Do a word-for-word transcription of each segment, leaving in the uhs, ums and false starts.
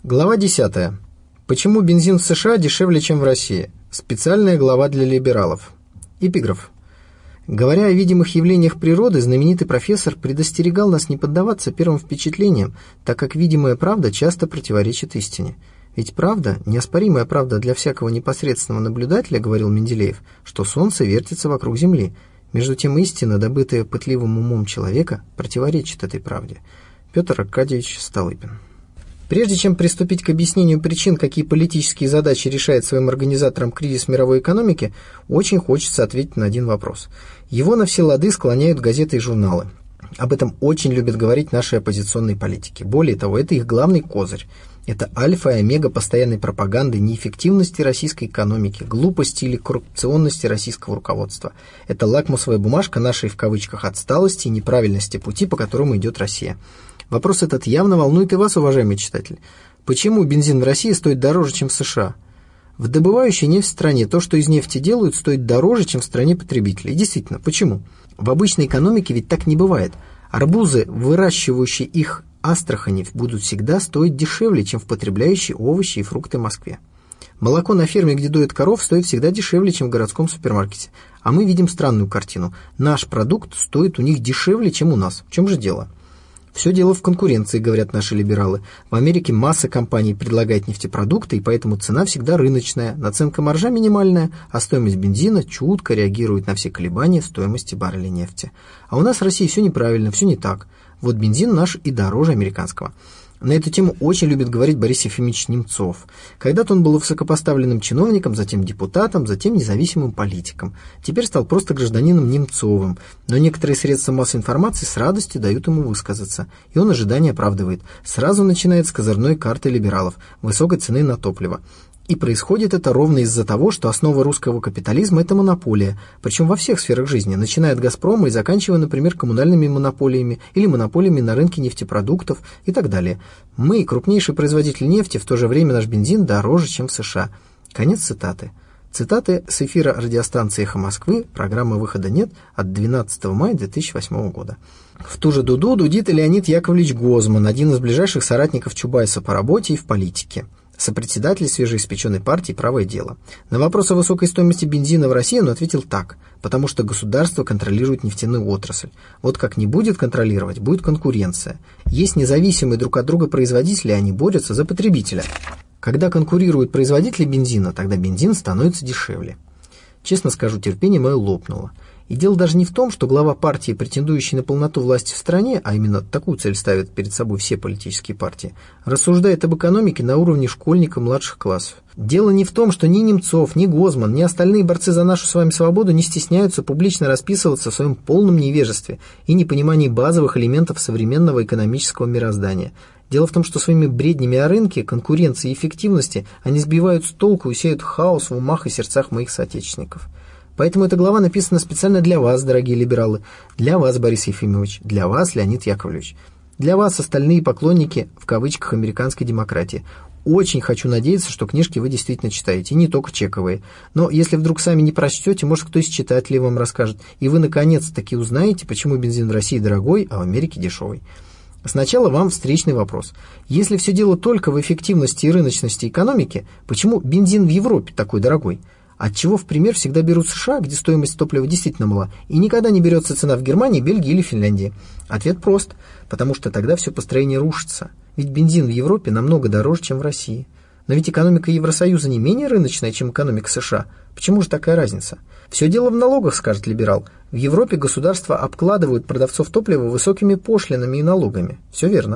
Глава десятая. Почему бензин в США дешевле, чем в России? Специальная глава для либералов. Эпиграф. Говоря о видимых явлениях природы, знаменитый профессор предостерегал нас не поддаваться первым впечатлениям, так как видимая правда часто противоречит истине. Ведь правда, неоспоримая правда для всякого непосредственного наблюдателя, говорил Менделеев, что Солнце вертится вокруг Земли. Между тем истина, добытая пытливым умом человека, противоречит этой правде. Петр Аркадьевич Столыпин. Прежде чем приступить к объяснению причин, какие политические задачи решает своим организаторам кризис мировой экономики, очень хочется ответить на один вопрос. Его на все лады склоняют газеты и журналы. Об этом очень любят говорить наши оппозиционные политики. Более того, это их главный козырь. Это альфа и омега постоянной пропаганды неэффективности российской экономики, глупости или коррупционности российского руководства. Это лакмусовая бумажка нашей, в кавычках, отсталости и неправильности пути, по которому идет Россия. Вопрос этот явно волнует и вас, уважаемый читатель. Почему бензин в России стоит дороже, чем в США? В добывающей нефть стране то, что из нефти делают, стоит дороже, чем в стране потребителей. Действительно, почему? В обычной экономике ведь так не бывает. Арбузы, выращивающие их Астрахани, будут всегда стоить дешевле, чем в потребляющей овощи и фрукты Москве. Молоко на ферме, где доят коров, стоит всегда дешевле, чем в городском супермаркете. А мы видим странную картину. Наш продукт стоит у них дешевле, чем у нас. В чем же дело? Все дело в конкуренции, говорят наши либералы. В Америке масса компаний предлагает нефтепродукты, и поэтому цена всегда рыночная, наценка маржа минимальная, а стоимость бензина чутко реагирует на все колебания стоимости барреля нефти. А у нас в России все неправильно, все не так. Вот бензин наш и дороже американского. На эту тему очень любит говорить Борис Ефимович Немцов. Когда-то он был высокопоставленным чиновником, затем депутатом, затем независимым политиком. Теперь стал просто гражданином Немцовым. Но некоторые средства массовой информации с радостью дают ему высказаться. И он ожидания оправдывает. Сразу начинает с козырной карты либералов, высокой цены на топливо. И происходит это ровно из-за того, что основа русского капитализма – это монополия, причем во всех сферах жизни, начиная от «Газпрома» и заканчивая, например, коммунальными монополиями или монополиями на рынке нефтепродуктов и так далее. Мы, крупнейший производитель нефти, в то же время наш бензин дороже, чем в США. Конец цитаты. Цитаты с эфира радиостанции «Эхо Москвы», программы «Выхода нет» от двенадцатого мая две тысячи восьмого года. В ту же дуду дудит и Леонид Яковлевич Гозман, один из ближайших соратников Чубайса по работе и в политике. Сопредседатель свежеиспеченной партии «Правое дело». На вопрос о высокой стоимости бензина в России он ответил так: потому что государство контролирует нефтяную отрасль. Вот как не будет контролировать, будет конкуренция. Есть независимые друг от друга производители, они борются за потребителя. Когда конкурируют производители бензина, тогда бензин становится дешевле. Честно скажу, терпение мое лопнуло. И дело даже не в том, что глава партии, претендующий на полноту власти в стране, а именно такую цель ставят перед собой все политические партии, рассуждает об экономике на уровне школьника младших классов. Дело не в том, что ни Немцов, ни Гозман, ни остальные борцы за нашу с вами свободу не стесняются публично расписываться в своем полном невежестве и непонимании базовых элементов современного экономического мироздания. Дело в том, что своими бреднями о рынке, конкуренции и эффективности они сбивают с толку и сеют хаос в умах и сердцах моих соотечественников. Поэтому эта глава написана специально для вас, дорогие либералы, для вас, Борис Ефимович, для вас, Леонид Яковлевич, для вас, остальные поклонники, в кавычках, американской демократии. Очень хочу надеяться, что книжки вы действительно читаете, и не только чековые. Но если вдруг сами не прочтете, может, кто из читателей вам расскажет, и вы наконец-таки узнаете, почему бензин в России дорогой, а в Америке дешевый. Сначала вам встречный вопрос. Если все дело только в эффективности и рыночности экономики, почему бензин в Европе такой дорогой? Отчего в пример всегда берут США, где стоимость топлива действительно мала, и никогда не берется цена в Германии, Бельгии или Финляндии? Ответ прост, потому что тогда все построение рушится. Ведь бензин в Европе намного дороже, чем в России. Но ведь экономика Евросоюза не менее рыночная, чем экономика США. Почему же такая разница? Все дело в налогах, скажет либерал. В Европе государства обкладывают продавцов топлива высокими пошлинами и налогами. Все верно.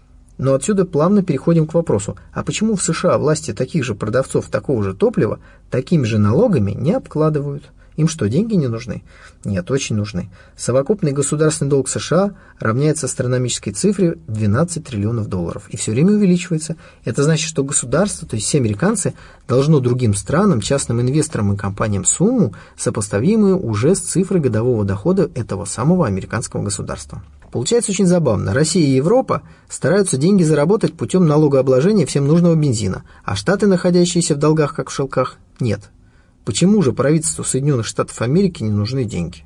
Но отсюда плавно переходим к вопросу, а почему в США власти таких же продавцов такого же топлива такими же налогами не обкладывают? Им что, деньги не нужны? Нет, очень нужны. Совокупный государственный долг США равняется астрономической цифре в двенадцать триллионов долларов и все время увеличивается. Это значит, что государство, то есть все американцы, должно другим странам, частным инвесторам и компаниям сумму, сопоставимую уже с цифрой годового дохода этого самого американского государства. Получается очень забавно. Россия и Европа стараются деньги заработать путем налогообложения всем нужного бензина, а Штаты, находящиеся в долгах, как в шелках, нет. Почему же правительству Соединенных Штатов Америки не нужны деньги?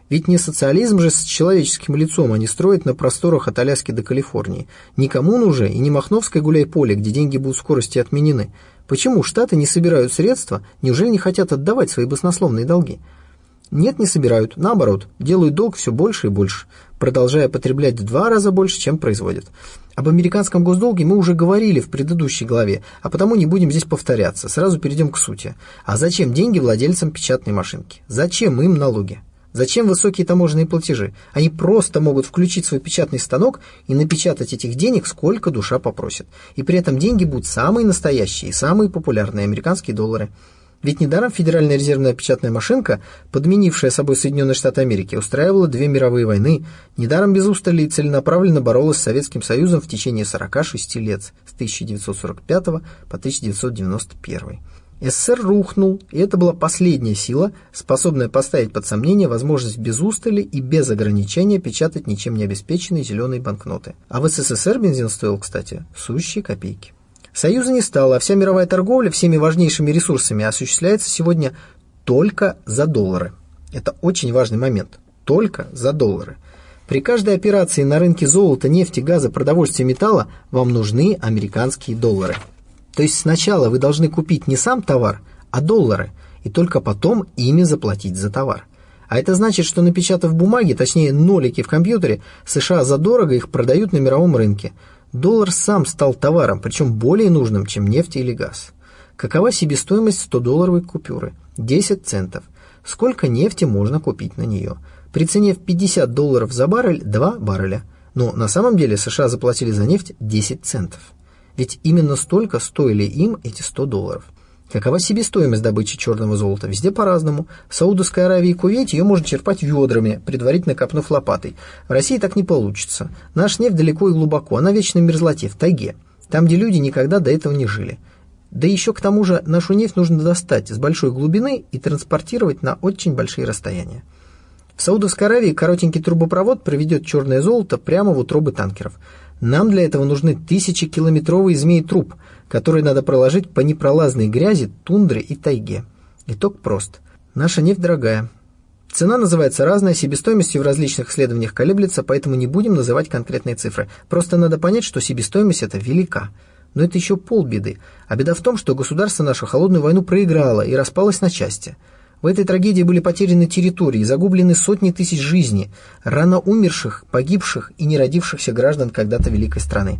Ведь не социализм же с человеческим лицом они строят на просторах от Аляски до Калифорнии. Не коммуну уже и не Махновское гуляй-поле, где деньги будут в скорости отменены. Почему Штаты не собирают средства, неужели не хотят отдавать свои баснословные долги? Нет, не собирают, наоборот, делают долг все больше и больше, продолжая потреблять в два раза больше, чем производят. Об американском госдолге мы уже говорили в предыдущей главе, а потому не будем здесь повторяться, сразу перейдем к сути. А зачем деньги владельцам печатной машинки? Зачем им налоги? Зачем высокие таможенные платежи? Они просто могут включить свой печатный станок и напечатать этих денег, сколько душа попросит. И при этом деньги будут самые настоящие и самые популярные американские доллары. Ведь недаром Федеральная резервная печатная машинка, подменившая собой Соединенные Штаты Америки, устраивала две мировые войны, недаром без устали и целенаправленно боролась с Советским Союзом в течение сорока шести лет, с тысяча девятьсот сорок пятого по тысяча девятьсот девяносто первый. СССР рухнул, и это была последняя сила, способная поставить под сомнение возможность без устали и без ограничения печатать ничем не обеспеченные зеленые банкноты. А в СССР бензин стоил, кстати, сущие копейки. Союза не стало, а вся мировая торговля всеми важнейшими ресурсами осуществляется сегодня только за доллары. Это очень важный момент. Только за доллары. При каждой операции на рынке золота, нефти, газа, продовольствия, металла вам нужны американские доллары. То есть сначала вы должны купить не сам товар, а доллары, и только потом ими заплатить за товар. А это значит, что напечатав бумаги, точнее нолики в компьютере, США задорого их продают на мировом рынке. Доллар сам стал товаром, причем более нужным, чем нефть или газ. Какова себестоимость сто-долларовой купюры? десять центов. Сколько нефти можно купить на нее? При цене в пятьдесят долларов за баррель – два барреля. Но на самом деле США заплатили за нефть десять центов. Ведь именно столько стоили им эти сто долларов. Какова себестоимость добычи черного золота? Везде по-разному. В Саудовской Аравии и Кувейте ее можно черпать ведрами, предварительно копнув лопатой. В России так не получится. Наша нефть далеко и глубоко, она в вечной мерзлоте, в тайге. Там, где люди никогда до этого не жили. Да еще к тому же нашу нефть нужно достать с большой глубины и транспортировать на очень большие расстояния. В Саудовской Аравии коротенький трубопровод проведет черное золото прямо в утробы танкеров. Нам для этого нужны тысячекилометровые змеи труб, которые надо проложить по непролазной грязи, тундре и тайге. Итог прост. Наша нефть дорогая. Цена называется разная, себестоимость в различных исследованиях колеблется, поэтому не будем называть конкретные цифры. Просто надо понять, что себестоимость эта велика. Но это еще полбеды. А беда в том, что государство наше холодную войну проиграло и распалось на части. В этой трагедии были потеряны территории, загублены сотни тысяч жизней, рано умерших, погибших и не родившихся граждан когда-то великой страны.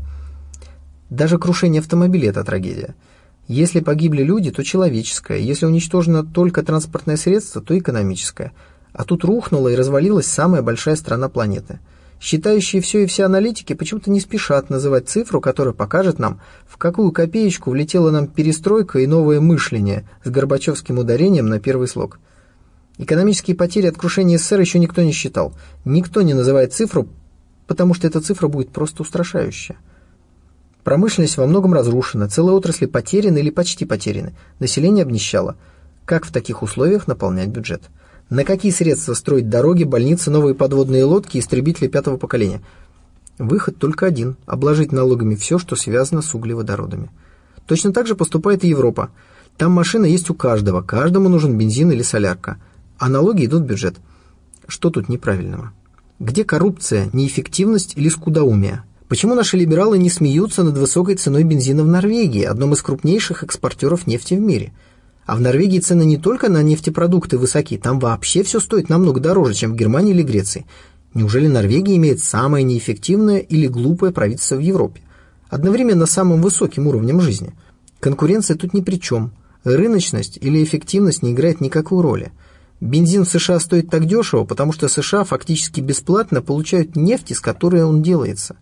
Даже крушение автомобиля – это трагедия. Если погибли люди, то человеческое, если уничтожено только транспортное средство, то экономическое. А тут рухнула и развалилась самая большая страна планеты. Считающие все и все аналитики почему-то не спешат называть цифру, которая покажет нам, в какую копеечку влетела нам перестройка и новое мышление с горбачевским ударением на первый слог. Экономические потери от крушения СССР еще никто не считал. Никто не называет цифру, потому что эта цифра будет просто устрашающая. Промышленность во многом разрушена, целые отрасли потеряны или почти потеряны, население обнищало. Как в таких условиях наполнять бюджет? На какие средства строить дороги, больницы, новые подводные лодки, истребители пятого поколения? Выход только один – обложить налогами все, что связано с углеводородами. Точно так же поступает и Европа. Там машина есть у каждого, каждому нужен бензин или солярка, а налоги идут в бюджет. Что тут неправильного? Где коррупция, неэффективность или скудоумие? Почему наши либералы не смеются над высокой ценой бензина в Норвегии, одном из крупнейших экспортеров нефти в мире? А в Норвегии цены не только на нефтепродукты высоки, там вообще все стоит намного дороже, чем в Германии или Греции. Неужели Норвегия имеет самое неэффективное или глупое правительство в Европе? Одновременно самым высоким уровнем жизни. Конкуренция тут ни при чем. Рыночность или эффективность не играет никакой роли. Бензин в США стоит так дешево, потому что США фактически бесплатно получают нефть, из которой он делается.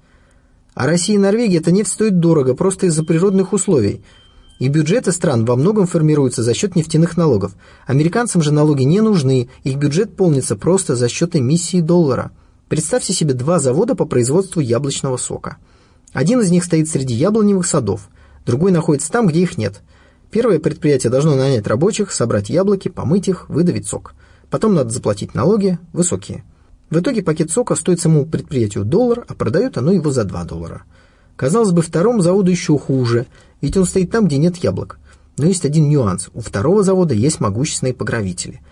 А Россия и Норвегия эта нефть стоит дорого, просто из-за природных условий. И бюджеты стран во многом формируются за счет нефтяных налогов. Американцам же налоги не нужны, их бюджет полнится просто за счет эмиссии доллара. Представьте себе два завода по производству яблочного сока. Один из них стоит среди яблоневых садов, другой находится там, где их нет. Первое предприятие должно нанять рабочих, собрать яблоки, помыть их, выдавить сок. Потом надо заплатить налоги, высокие. В итоге пакет сока стоит самому предприятию доллар, а продает оно его за два доллара. Казалось бы, второму заводу еще хуже, ведь он стоит там, где нет яблок. Но есть один нюанс. У второго завода есть могущественные покровители.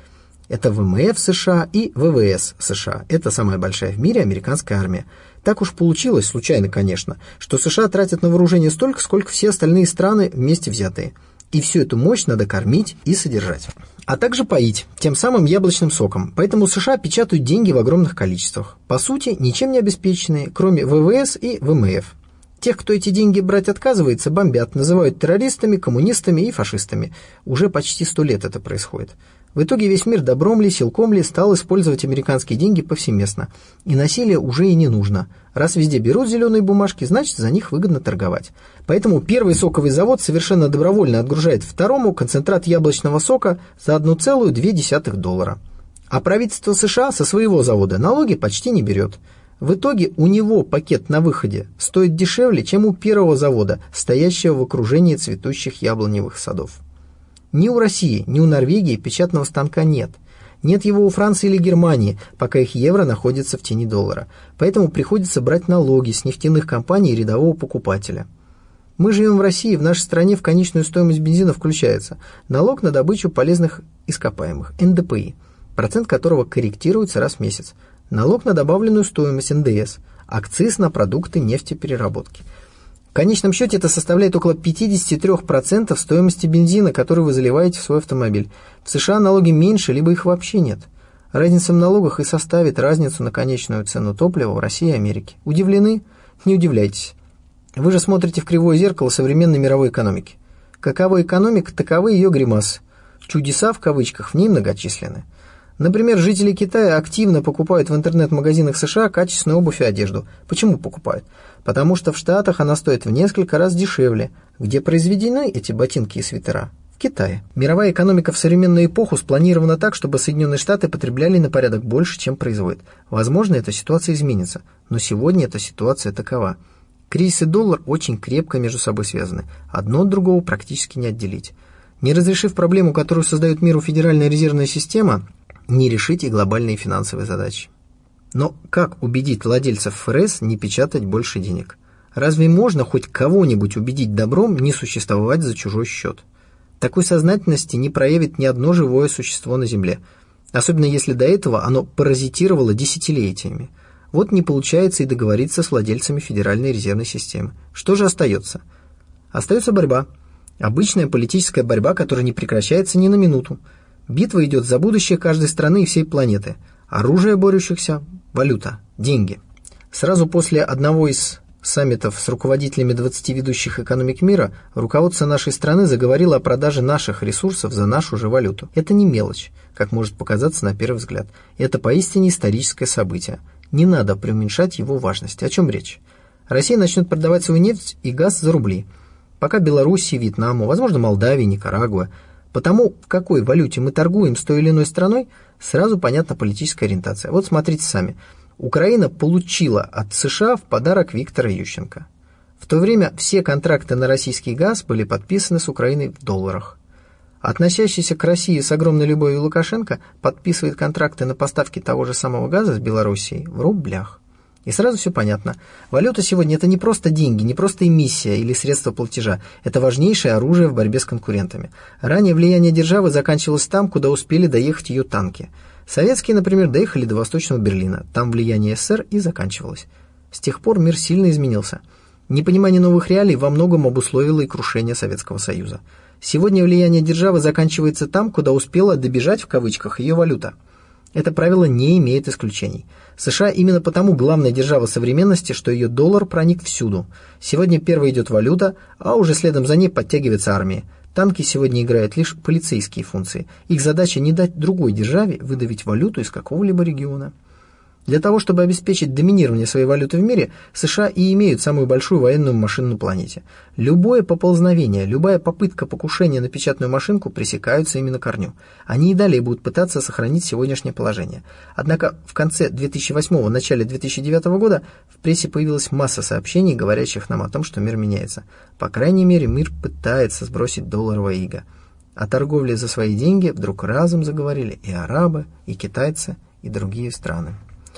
Это вэ эм эф США и вэ вэ эс США. Это самая большая в мире американская армия. Так уж получилось, случайно, конечно, что США тратят на вооружение столько, сколько все остальные страны вместе взятые. И всю эту мощь надо кормить и содержать. А также поить, тем самым яблочным соком. Поэтому США печатают деньги в огромных количествах. По сути, ничем не обеспеченные, кроме вэ вэ эс и вэ эм эф. Тех, кто эти деньги брать отказывается, бомбят, называют террористами, коммунистами и фашистами. Уже почти сто лет это происходит. В итоге весь мир добром ли, силком ли стал использовать американские деньги повсеместно. И насилие уже и не нужно. Раз везде берут зеленые бумажки, значит, за них выгодно торговать. Поэтому первый соковый завод совершенно добровольно отгружает второму концентрат яблочного сока за одна целая две десятых доллара. А правительство США со своего завода налоги почти не берет. В итоге у него пакет на выходе стоит дешевле, чем у первого завода, стоящего в окружении цветущих яблоневых садов. Ни у России, ни у Норвегии печатного станка нет. Нет его у Франции или Германии, пока их евро находится в тени доллара. Поэтому приходится брать налоги с нефтяных компаний и рядового покупателя. Мы живем в России, в нашей стране в конечную стоимость бензина включается налог на добычу полезных ископаемых, эн дэ пэ и, процент которого корректируется раз в месяц. Налог на добавленную стоимость, эн дэ эс, акциз на продукты нефтепереработки. В конечном счете это составляет около пятьдесят три процента стоимости бензина, который вы заливаете в свой автомобиль. В США налоги меньше, либо их вообще нет. Разница в налогах и составит разницу на конечную цену топлива в России и Америке. Удивлены? Не удивляйтесь. Вы же смотрите в кривое зеркало современной мировой экономики. Какова экономика, таковы ее гримасы. Чудеса в кавычках в ней многочисленны. Например, жители Китая активно покупают в интернет-магазинах США качественную обувь и одежду. Почему покупают? Потому что в Штатах она стоит в несколько раз дешевле. Где произведены эти ботинки и свитера? В Китае. Мировая экономика в современную эпоху спланирована так, чтобы Соединенные Штаты потребляли на порядок больше, чем производят. Возможно, эта ситуация изменится, но сегодня эта ситуация такова. Кризис и доллар очень крепко между собой связаны. Одно от другого практически не отделить. Не разрешив проблему, которую создает миру Федеральная резервная система, не решить и глобальные финансовые задачи. Но как убедить владельцев эф эр эс не печатать больше денег? Разве можно хоть кого-нибудь убедить добром не существовать за чужой счет? Такой сознательности не проявит ни одно живое существо на Земле, особенно если до этого оно паразитировало десятилетиями. Вот не получается и договориться с владельцами Федеральной резервной системы. Что же остается? Остается борьба. Обычная политическая борьба, которая не прекращается ни на минуту. Битва идет за будущее каждой страны и всей планеты. Оружие борющихся – валюта, деньги. Сразу после одного из саммитов с руководителями двадцати ведущих экономик мира руководство нашей страны заговорило о продаже наших ресурсов за нашу же валюту. Это не мелочь, как может показаться на первый взгляд. Это поистине историческое событие. Не надо преуменьшать его важность. О чем речь? Россия начнет продавать свою нефть и газ за рубли. Пока Белоруссии, Вьетнаму, возможно, Молдавии, Никарагуа. Потому в какой валюте мы торгуем с той или иной страной, сразу понятна политическая ориентация. Вот смотрите сами. Украина получила от США в подарок Виктора Ющенко. В то время все контракты на российский газ были подписаны с Украиной в долларах. Относящийся к России с огромной любовью Лукашенко подписывает контракты на поставки того же самого газа с Белоруссией в рублях. И сразу все понятно. Валюта сегодня – это не просто деньги, не просто эмиссия или средство платежа. Это важнейшее оружие в борьбе с конкурентами. Ранее влияние державы заканчивалось там, куда успели доехать ее танки. Советские, например, доехали до Восточного Берлина. Там влияние эс эс эс эр и заканчивалось. С тех пор мир сильно изменился. Непонимание новых реалий во многом обусловило и крушение Советского Союза. Сегодня влияние державы заканчивается там, куда успела добежать в кавычках ее валюта. Это правило не имеет исключений. США именно потому главная держава современности, что ее доллар проник всюду. Сегодня первой идет валюта, а уже следом за ней подтягивается армия. Танки сегодня играют лишь полицейские функции. Их задача не дать другой державе выдавить валюту из какого-либо региона. Для того, чтобы обеспечить доминирование своей валюты в мире, США и имеют самую большую военную машину на планете. Любое поползновение, любая попытка покушения на печатную машинку пресекаются ими на корню. Они и далее будут пытаться сохранить сегодняшнее положение. Однако в конце две тысячи восьмого, начале две тысячи девятого года в прессе появилась масса сообщений, говорящих нам о том, что мир меняется. По крайней мере, мир пытается сбросить долларовое иго. О торговле за свои деньги вдруг разом заговорили и арабы, и китайцы, и другие страны.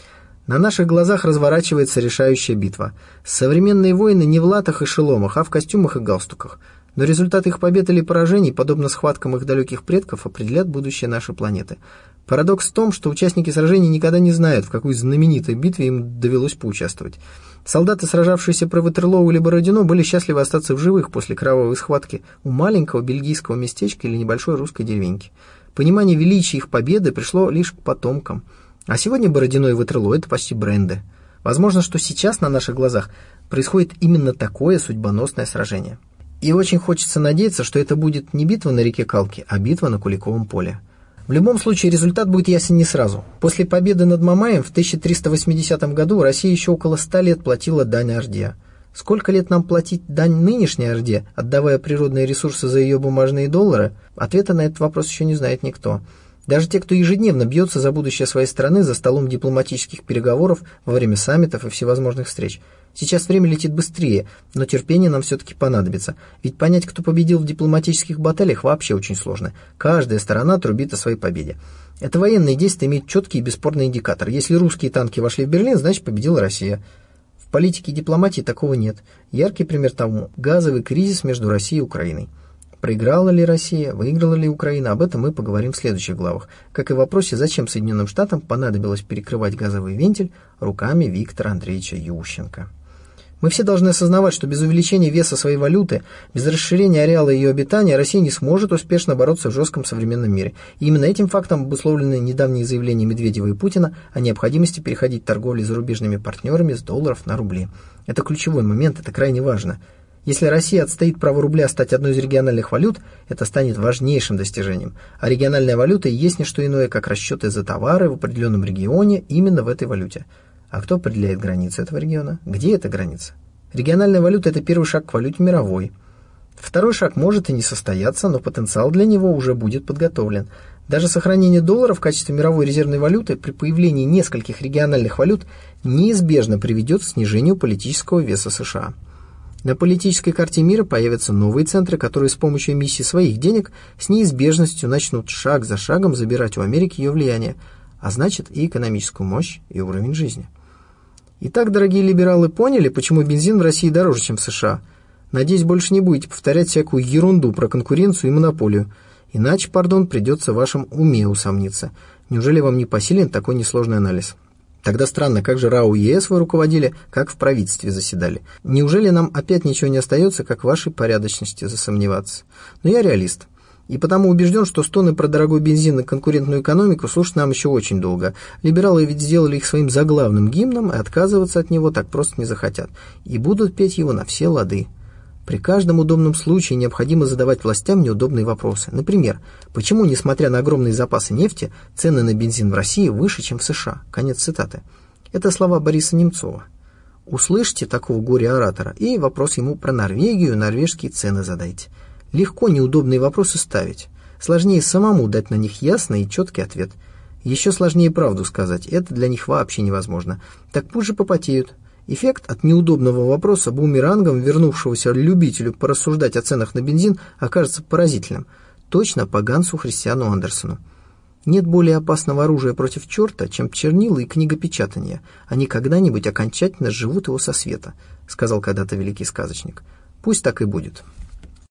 На наших глазах разворачивается решающая битва. Современные воины не в латах и шеломах, а в костюмах и галстуках. Но результаты их побед или поражений, подобно схваткам их далеких предков, определят будущее нашей планеты. Парадокс в том, что участники сражений никогда не знают, в какой знаменитой битве им довелось поучаствовать. Солдаты, сражавшиеся при Ватерлоу или Бородино, были счастливы остаться в живых после кровавой схватки у маленького бельгийского местечка или небольшой русской деревеньки. Понимание величия их победы пришло лишь к потомкам. А сегодня Бородино и Ватерлоу – это почти бренды. Возможно, что сейчас на наших глазах происходит именно такое судьбоносное сражение. И очень хочется надеяться, что это будет не битва на реке Калки, а битва на Куликовом поле. В любом случае результат будет ясен не сразу. После победы над Мамаем в тысяча триста восьмидесятом году Россия еще около ста лет платила дань Орде. Сколько лет нам платить дань нынешней Орде, отдавая природные ресурсы за ее бумажные доллары? Ответа на этот вопрос еще не знает никто. Даже те, кто ежедневно бьется за будущее своей страны за столом дипломатических переговоров, во время саммитов и всевозможных встреч. Сейчас время летит быстрее, но терпение нам все-таки понадобится. Ведь понять, кто победил в дипломатических баталиях, вообще очень сложно. Каждая сторона трубит о своей победе. Это военные действия имеют четкий и бесспорный индикатор. Если русские танки вошли в Берлин, значит победила Россия. В политике и дипломатии такого нет. Яркий пример тому – газовый кризис между Россией и Украиной. Проиграла ли Россия, выиграла ли Украина, об этом мы поговорим в следующих главах. Как и в вопросе, зачем Соединенным Штатам понадобилось перекрывать газовый вентиль руками Виктора Андреевича Ющенко. Мы все должны осознавать, что без увеличения веса своей валюты, без расширения ареала ее обитания Россия не сможет успешно бороться в жестком современном мире. И именно этим фактом обусловлены недавние заявления Медведева и Путина о необходимости переходить торговли с зарубежными партнерами с долларов на рубли. Это ключевой момент, это крайне важно. Если Россия отстоит право рубля стать одной из региональных валют, это станет важнейшим достижением. А региональная валюта и есть не что иное, как расчеты за товары в определенном регионе именно в этой валюте. А кто определяет границы этого региона? Где эта граница? Региональная валюта – это первый шаг к валюте мировой. Второй шаг может и не состояться, но потенциал для него уже будет подготовлен. Даже сохранение доллара в качестве мировой резервной валюты при появлении нескольких региональных валют неизбежно приведет к снижению политического веса США. На политической карте мира появятся новые центры, которые с помощью эмиссии своих денег с неизбежностью начнут шаг за шагом забирать у Америки ее влияние, а значит и экономическую мощь, и уровень жизни. Итак, дорогие либералы, поняли, почему бензин в России дороже, чем в США? Надеюсь, больше не будете повторять всякую ерунду про конкуренцию и монополию. Иначе, пардон, придется в вашем уме усомниться. Неужели вам не посилен такой несложный анализ? Тогда странно, как же РАО и ЕС вы руководили, как в правительстве заседали. Неужели нам опять ничего не остается, как в вашей порядочности засомневаться? Но я реалист. И потому убежден, что стоны про дорогой бензин и конкурентную экономику слушать нам еще очень долго. Либералы ведь сделали их своим заглавным гимном, и отказываться от него так просто не захотят. И будут петь его на все лады. При каждом удобном случае необходимо задавать властям неудобные вопросы. Например, почему, несмотря на огромные запасы нефти, цены на бензин в России выше, чем в США? Конец цитаты. Это слова Бориса Немцова. Услышьте такого горе-оратора и вопрос ему про Норвегию, норвежские цены задайте. Легко неудобные вопросы ставить. Сложнее самому дать на них ясный и четкий ответ. Еще сложнее правду сказать. Это для них вообще невозможно. Так пусть же попотеют. Эффект от неудобного вопроса бумерангом вернувшегося любителю порассуждать о ценах на бензин окажется поразительным. Точно по Гансу Христиану Андерсену. Нет более опасного оружия против черта, чем чернила и книгопечатание. Они когда-нибудь окончательно сживут его со света, сказал когда-то великий сказочник. Пусть так и будет.